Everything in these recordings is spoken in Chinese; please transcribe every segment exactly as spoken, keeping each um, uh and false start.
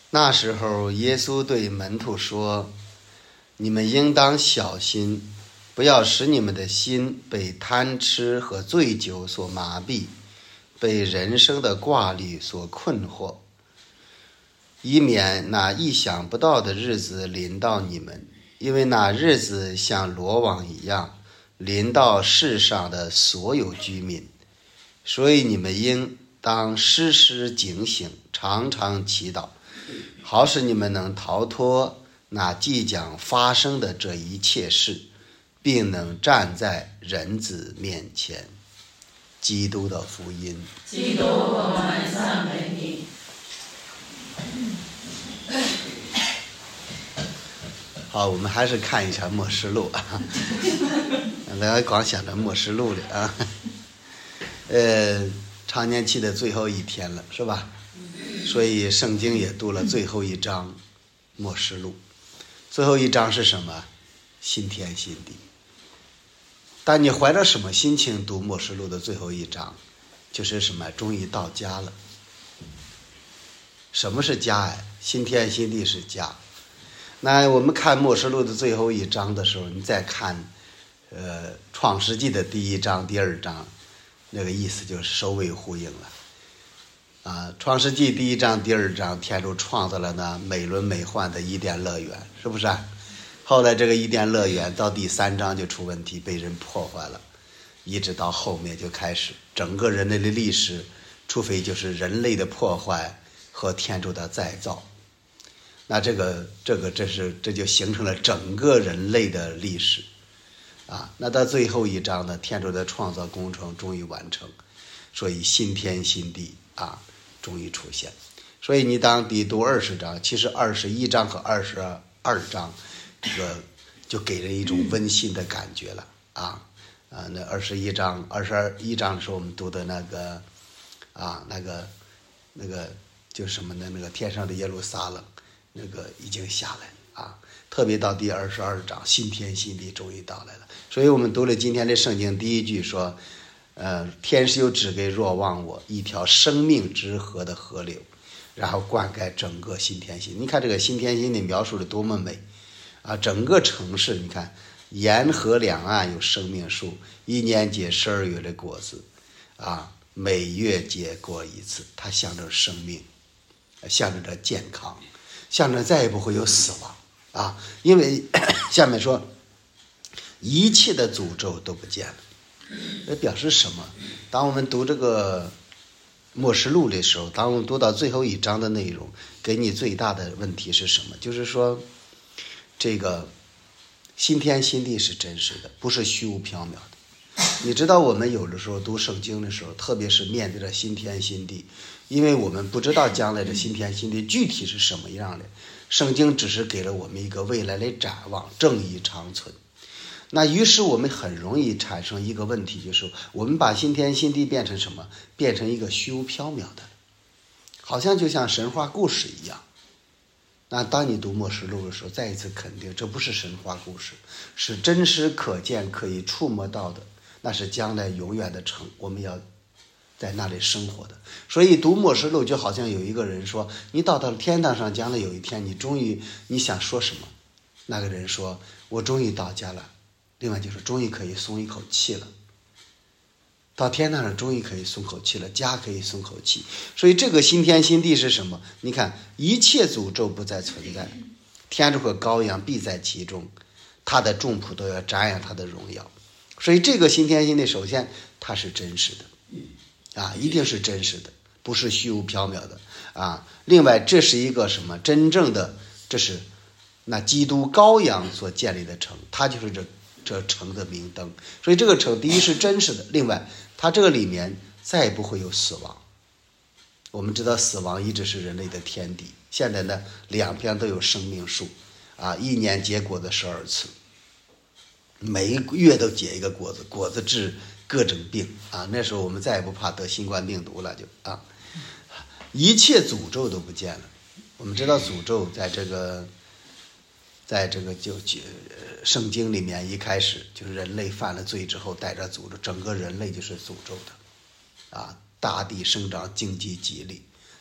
那时候耶稣对门徒说，你们应当小心，不要使你们的心被贪吃和醉酒所麻痹，被人生的挂虑所困惑，以免那意想不到的日子临到你们，因为那日子像罗网一样临到世上的所有居民。所以你们应当时时警醒，常常祈祷，好使你们能逃脱那即将发生的这一切事，并能站在人子面前。基督的福音。 基督，我们赞美你。 好，我们还是看一下默示录啊，大家光想着默示录了啊。呃，常年期的最后一天了，是吧？所以圣经也读了最后一章默示录。最后一章是什么？新天新地。但你怀着什么心情读默示录的最后一章？就是什么？终于到家了。什么是家呀？新天新地是家。那我们看默示录的最后一章的时候，你再看呃创世纪的第一章第二章，那个意思就是首尾呼应了啊。创世纪第一章第二章，天主创造了那美轮美奂的伊甸乐园，是不是啊？后来这个伊甸乐园到第三章就出问题，被人破坏了，一直到后面就开始整个人类的历史，除非就是人类的破坏和天主的再造，那这个这个这是这就形成了整个人类的历史啊。那到最后一章呢，天主的创造工程终于完成，所以新天新地啊终于出现。所以你当你读二十章，其实二十一章和二十二章这个就给人一种温馨的感觉了啊啊！那二十一章、二十二一章的时候，我们读的那个啊，那个那个就是什么呢？那个天上的耶路撒冷，那个已经下来了啊！特别到第二十二章，新天新地终于到来了。所以我们读了今天的圣经，第一句说，呃，天使又指给若望我一条生命之河的河流，然后灌溉整个新天新。你看这个新天新地描述的多么美！啊，整个城市你看，沿河两岸有生命树，一年结十二月的果子，啊，每月结果一次，它象征生命，象征着健康，象征再也不会有死亡啊！因为下面说，一切的诅咒都不见了，这表示什么？当我们读这个默示录的时候，当我们读到最后一章的内容，给你最大的问题是什么？就是说，这个新天新地是真实的，不是虚无缥缈的。你知道我们有的时候读圣经的时候，特别是面对着新天新地，因为我们不知道将来的新天新地具体是什么样的，圣经只是给了我们一个未来的展望，正义长存。那于是我们很容易产生一个问题，就是我们把新天新地变成什么？变成一个虚无缥缈的，好像就像神话故事一样。那当你读默示录的时候，再一次肯定，这不是神话故事，是真实可见可以触摸到的，那是将来永远的城，我们要在那里生活的。所以读默示录就好像有一个人说，你到到天堂上，将来有一天你终于你想说什么，那个人说我终于到家了，另外就是终于可以松一口气了，到天堂上终于可以松口气了，家可以松口气。所以这个新天新地是什么？你看，一切诅咒不再存在，天主和羔羊必在其中，他的众仆都要瞻仰他的荣耀。所以这个新天新地，首先它是真实的啊，一定是真实的，不是虚无缥缈的啊。另外这是一个什么？真正的，这是那基督羔羊所建立的城，它就是这这城的明灯。所以这个城第一是真实的，另外它这个里面再也不会有死亡。我们知道死亡一直是人类的天敌，现在呢两边都有生命树啊，一年结果子十二次，每一个月都结一个果子，果子治各种病啊。那时候我们再也不怕得新冠病毒了，就啊，一切诅咒都不见了。我们知道诅咒在这个在这个就就圣经里面一开始就是人类犯了罪之后带着诅咒，整个人类就是诅咒的啊，大地生长，经济吉利，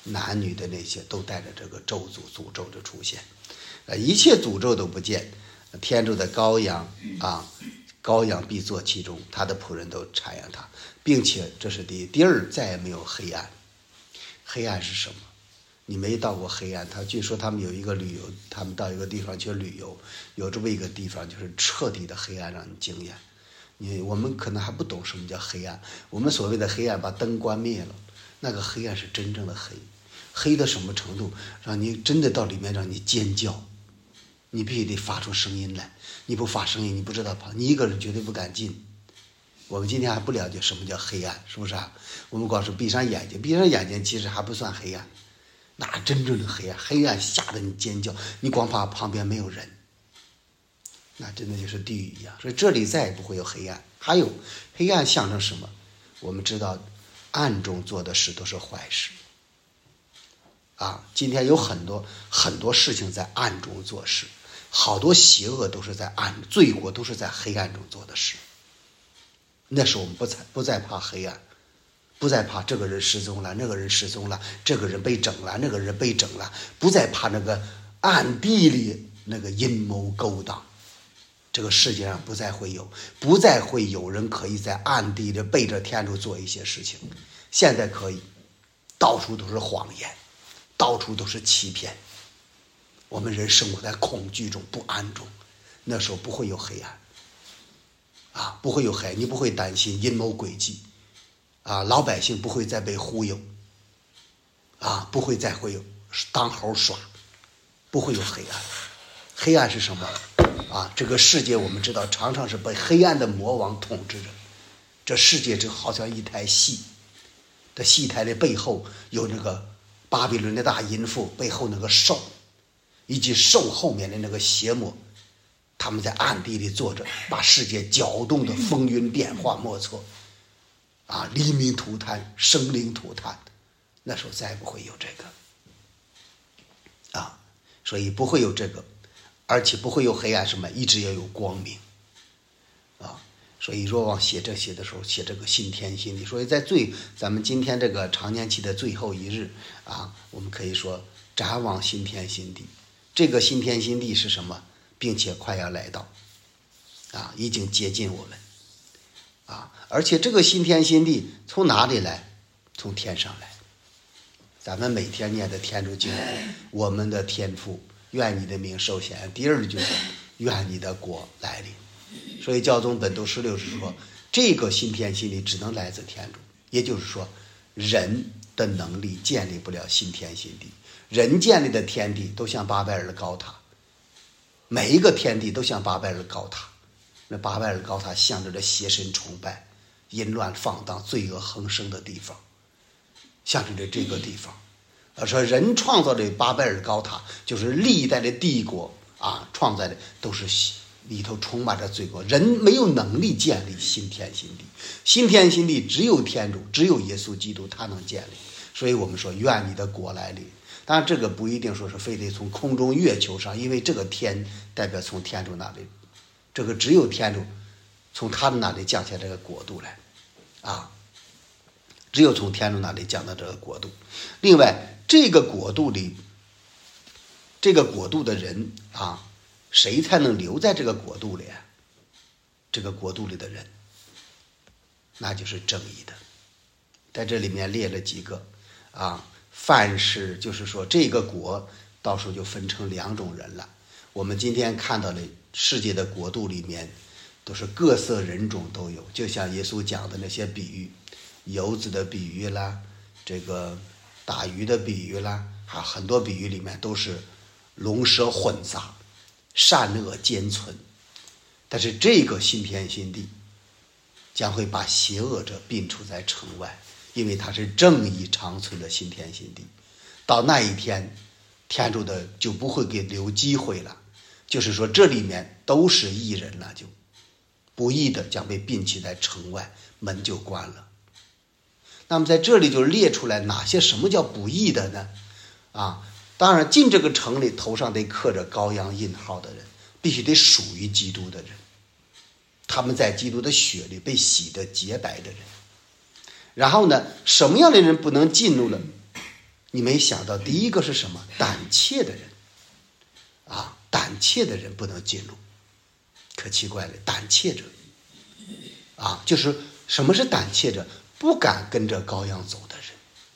男女的那些都带着这个咒诅诅咒的出现，呃，一切诅咒都不见，天主的羔羊啊，羔羊必坐其中，他的仆人都瞻仰他，并且这是第一，第二再也没有黑暗。黑暗是什么？你没到过黑暗，他据说他们有一个旅游，他们到一个地方去旅游，有这么一个地方就是彻底的黑暗让你惊艳。你我们可能还不懂什么叫黑暗，我们所谓的黑暗把灯关灭了，那个黑暗是真正的黑，黑到什么程度，让你真的到里面让你尖叫，你必须得发出声音来，你不发声音你不知道跑，你一个人绝对不敢进。我们今天还不了解什么叫黑暗，是不是啊？我们光是闭上眼睛，闭上眼睛其实还不算黑暗，那真正的黑暗，黑暗吓得你尖叫，你光怕旁边没有人，那真的就是地狱一样。所以这里再也不会有黑暗。还有黑暗象征什么？我们知道暗中做的事都是坏事啊。今天有很多很多事情在暗中做事，好多邪恶都是在暗，罪过都是在黑暗中做的事。那时候我们不再不再怕黑暗，不再怕这个人失踪了，那个人失踪了，这个人被整了，那个人被整了，不再怕那个暗地里那个阴谋勾当。这个世界上不再会有，不再会有人可以在暗地里背着天主做一些事情。现在可以，到处都是谎言，到处都是欺骗。我们人生活在恐惧中、不安中，那时候不会有黑暗。啊，不会有黑暗，你不会担心阴谋诡计，啊，老百姓不会再被忽悠，啊，不会再会有当猴耍，不会有黑暗。黑暗是什么？啊，这个世界我们知道常常是被黑暗的魔王统治着，这世界就好像一台戏，这戏台的背后有那个巴比伦的大淫妇，背后那个兽，以及兽后面的那个邪魔。他们在暗地里坐着，把世界搅动的风云变化莫测，啊，黎民涂炭，生灵涂炭。那时候再也不会有这个，啊，所以不会有这个，而且不会有黑暗，什么一直要有光明，啊，所以若望写这些的时候，写这个新天新地。所以在最咱们今天这个常年期的最后一日啊，我们可以说展望新天新地。这个新天新地是什么？并且快要来到，啊，已经接近我们，啊，而且这个新天新地从哪里来？从天上来。咱们每天念的天主经，我们的天父，愿你的名受显。第二句是愿你的国来临。所以教宗本笃十六世说，这个新天新地只能来自天主，也就是说，人的能力建立不了新天新地，人建立的天地都像巴贝尔的高塔。每一个天地都像巴贝尔高塔，那巴贝尔高塔象征着邪神崇拜、淫乱放荡、罪恶横生的地方，象征着这个地方。而说人创造的巴贝尔高塔，就是历代的帝国啊创造的都是里头充满着罪过，人没有能力建立新天新地，新天新地只有天主，只有耶稣基督他能建立。所以我们说愿你的国来临。当然这个不一定说是非得从空中月球上，因为这个天代表从天主那里，这个只有天主从他的那里降下这个国度来，啊，只有从天主那里降到这个国度。另外这个国度里，这个国度的人啊，谁才能留在这个国度里啊？这个国度里的人，那就是正义的。在这里面列了几个啊。凡是就是说这个国到时候就分成两种人了。我们今天看到的世界的国度里面都是各色人种都有，就像耶稣讲的那些比喻，游子的比喻啦，这个打鱼的比喻啦，还很多比喻里面都是龙蛇混杂，善恶兼存。但是这个新天新地将会把邪恶者摒除在城外，因为它是正义长存的新天新地。到那一天，天主的就不会给留机会了，就是说这里面都是义人了，就不义的将被摒弃在城外，门就关了。那么在这里就列出来哪些什么叫不义的呢？啊，当然进这个城里头上得刻着羔羊印号的人，必须得属于基督的人，他们在基督的血里被洗得洁白的人。然后呢，什么样的人不能进入了？ 你没想到第一个是什么？胆怯的人啊，胆怯的人不能进入。可奇怪了，胆怯者啊，就是什么是胆怯者？不敢跟着羔羊走的人，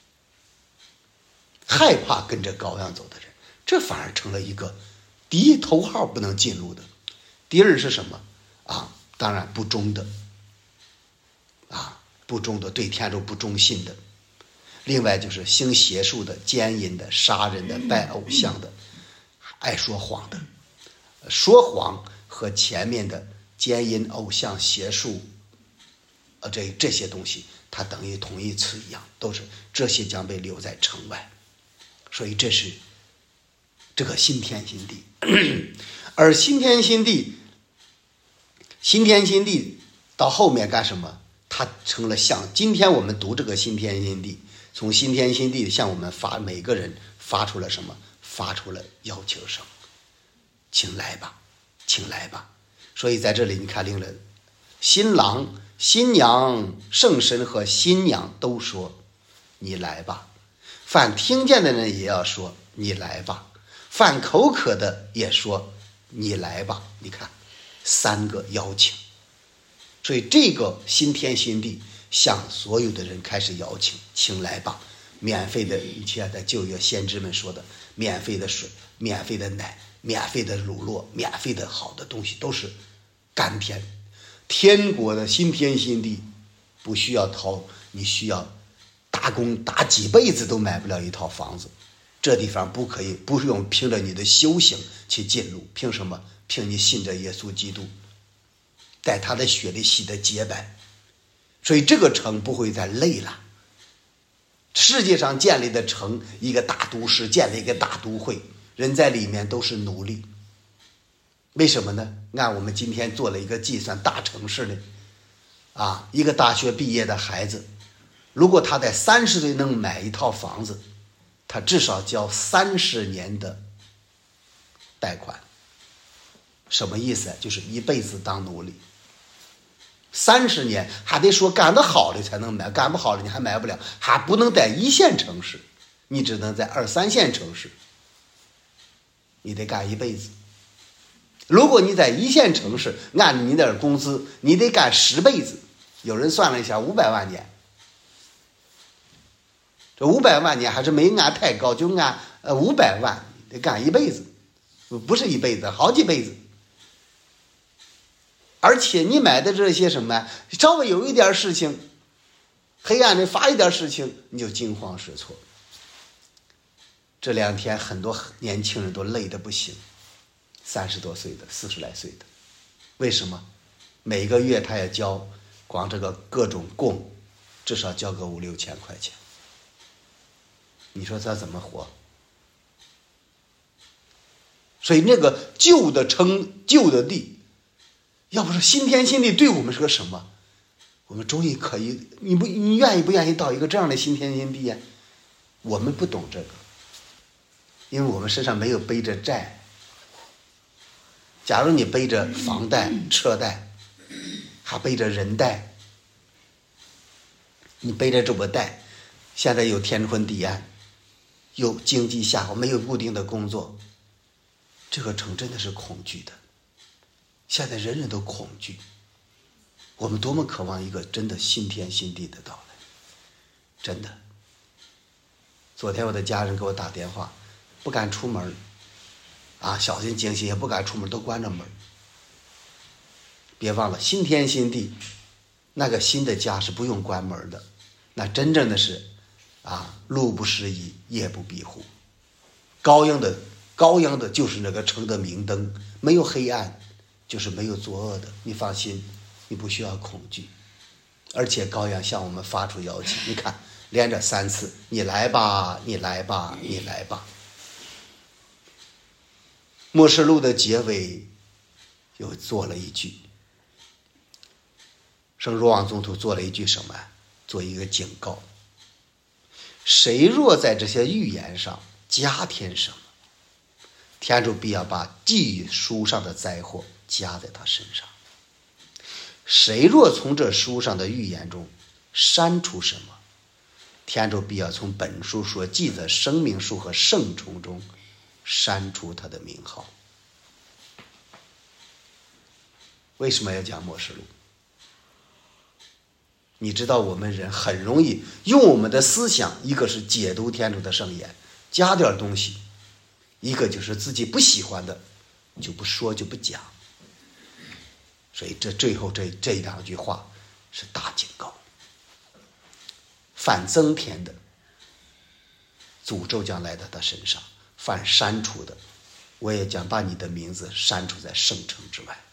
害怕跟着羔羊走的人，这反而成了一个第一头号不能进入的。第二是什么啊？当然不忠的啊，不忠的，对天主不忠信的。另外就是行邪术的、奸淫的、杀人的、拜偶像的、爱说谎的。说谎和前面的奸淫、偶像、邪术，呃，这这些东西，它等于同义词一样，都是这些将被留在城外。所以这是这个新天新地。而新天新地，新天新地到后面干什么？它成了像今天我们读这个新天新地，从新天新地向我们发，每个人发出了什么？发出了要求声，请来吧，请来吧。所以在这里你看，令人新郎、新娘、圣神和新娘都说你来吧，凡听见的人也要说你来吧，凡口渴的也说你来吧。你看三个邀请。所以这个新天新地向所有的人开始邀请，请来吧，免费的，以前在旧约先知们说的免费的水、免费的奶、免费的乳酪、免费的好的东西，都是甘甜。天国的新天新地不需要掏，你需要打工打几辈子都买不了一套房子。这地方不可以，不是用凭着你的修行去进入，凭什么？凭你信着耶稣基督，在他的血里洗的洁白。所以这个城不会再累了。世界上建立的城，一个大都市，建立一个大都会，人在里面都是奴隶。为什么呢？按我们今天做了一个计算，大城市呢，啊，一个大学毕业的孩子，如果他在三十岁能买一套房子，他至少交三十年的贷款。什么意思？就是一辈子当奴隶。三十年还得说干得好的才能买，干不好的你还买不了，还不能在一线城市，你只能在二三线城市，你得干一辈子。如果你在一线城市，按你的工资，你得干十辈子。有人算了一下，五百万年，这五百万年还是没按太高，就按呃五百万，得干一辈子，不是一辈子，好几辈子。而且你买的这些什么，稍微有一点事情，黑暗里发一点事情，你就惊慌失措。这两天很多年轻人都累得不行，三十多岁的、四十来岁的，为什么？每个月他也交，光这个各种供，至少交个五六千块钱。你说他怎么活？所以那个旧的城、旧的地，要不是新天新地对我们是个什么？我们终于可以，你不你愿意不愿意到一个这样的新天新地呀？我们不懂这个，因为我们身上没有背着债。假如你背着房贷、车贷，还背着人贷，你背着这么贷，现在有天昏地暗，有经济下滑，没有固定的工作，这个城真的是恐惧的。现在人人都恐惧，我们多么渴望一个真的新天新地的到来，真的。昨天我的家人给我打电话，不敢出门啊，小心惊喜也不敢出门，都关着门。别忘了，新天新地，那个新的家是不用关门的，那真正的是啊，路不拾遗，夜不闭户。羔羊的羔羊的就是那个城的明灯，没有黑暗，就是没有作恶的。你放心，你不需要恐惧。而且羔羊向我们发出邀请，你看连着三次，你来吧，你来吧，你来吧。默示录的结尾又做了一句，圣若望宗徒做了一句什么？做一个警告，谁若在这些预言上加添什么，天主必要把记书上的灾祸加在他身上。谁若从这书上的预言中删除什么， 天主必要从本书所记的生命树和圣虫中删除他的名号。为什么要讲默示录？你知道我们人很容易用我们的思想，一个是解读天主的圣言，加点东西，一个就是自己不喜欢的就不说就不讲。所以这最后这这两句话是大警告。犯增添的诅咒将来到他身上，犯删除的我也将把你的名字删除在圣城之外。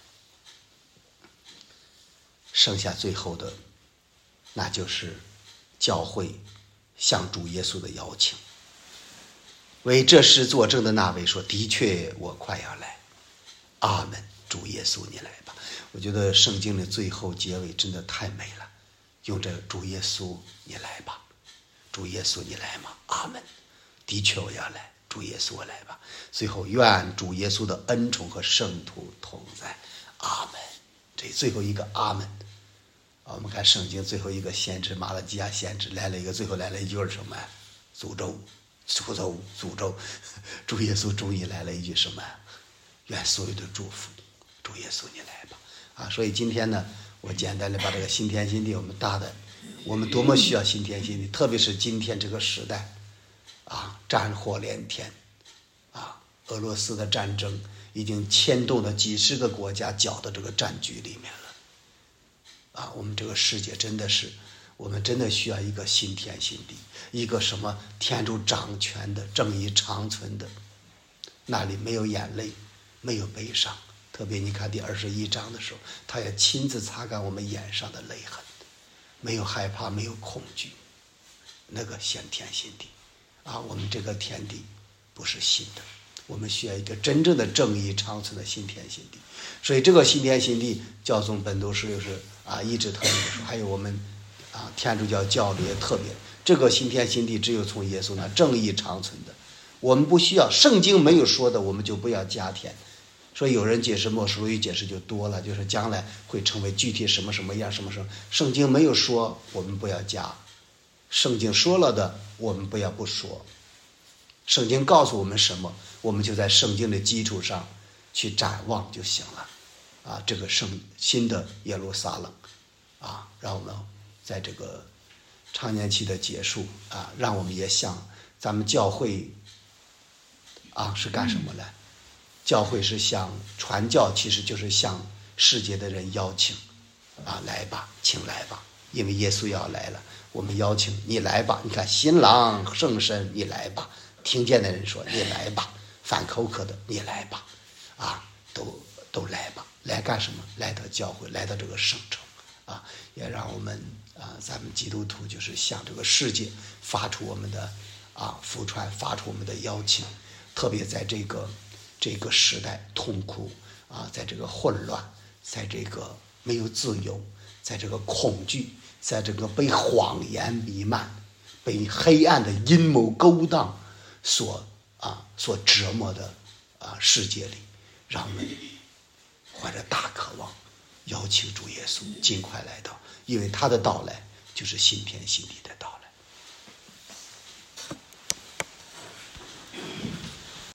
剩下最后的那就是教会向主耶稣的邀请。为这事作证的那位说，的确我快要来，阿们，主耶稣你来吧。我觉得圣经的最后结尾真的太美了，用这主耶稣你来吧，主耶稣你来吗？阿们，的确我要来，主耶稣我来吧。最后愿主耶稣的恩宠和圣徒同在，阿们。这最后一个阿们。我们看圣经最后一个先知马拉基亚先知来了一个，最后来了一句是什么？诅咒，诅咒，诅咒。主耶稣终于来了一句什么？愿所有的祝福，主耶稣你来吧。啊，所以今天呢，我简单的把这个新天新地，我们大的，我们多么需要新天新地，特别是今天这个时代，啊，战火连天，啊，俄罗斯的战争已经牵动了几十个国家搅到这个战局里面了。啊，我们这个世界真的是，我们真的需要一个新天新地，一个什么天主掌权的、正义长存的，那里没有眼泪，没有悲伤。特别你看第二十一章的时候，他也亲自擦干我们眼上的泪痕，没有害怕，没有恐惧，那个新天新地啊，我们这个天地不是新的，我们需要一个真正的正义长存的新天新地。所以这个新天新地，教宗本笃十六世啊一直特别说，还有我们啊天主教教理也特别，这个新天新地只有从耶稣那正义长存的，我们不需要圣经没有说的，我们就不要加添。所以有人解释默示录一解释就多了，就是将来会成为具体什么什么样什么什么，圣经没有说我们不要加，圣经说了的我们不要不说，圣经告诉我们什么，我们就在圣经的基础上去展望就行了。啊，这个圣新的耶路撒冷，啊，让我们在这个常年期的结束啊，让我们也向咱们教会啊是干什么呢？教会是向传教，其实就是向世界的人邀请啊，来吧，请来吧，因为耶稣要来了，我们邀请你来吧。你看新郎圣神，你来吧，听见的人说你来吧，反口渴的你来吧，啊，都都来吧。来干什么？来到教会，来到这个圣城啊，也让我们啊，咱们基督徒就是向这个世界发出我们的啊福传，发出我们的邀请。特别在这个这个时代痛苦啊，在这个混乱，在这个没有自由，在这个恐惧，在这个被谎言弥漫、被黑暗的阴谋勾当所啊所折磨的啊世界里，让我们怀着大渴望，邀请主耶稣尽快来到，因为他的到来就是新天新地的到